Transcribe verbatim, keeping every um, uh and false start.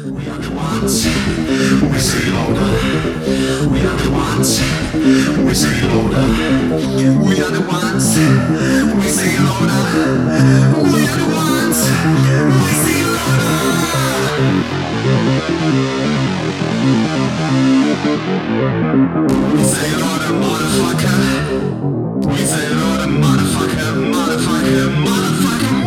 We are the ones, we say louder. We are the ones, we say louder. We are the ones, we say louder. We are the ones, we say louder. We say louder, motherfucker. We say louder, motherfucker, motherfucker, motherfucker.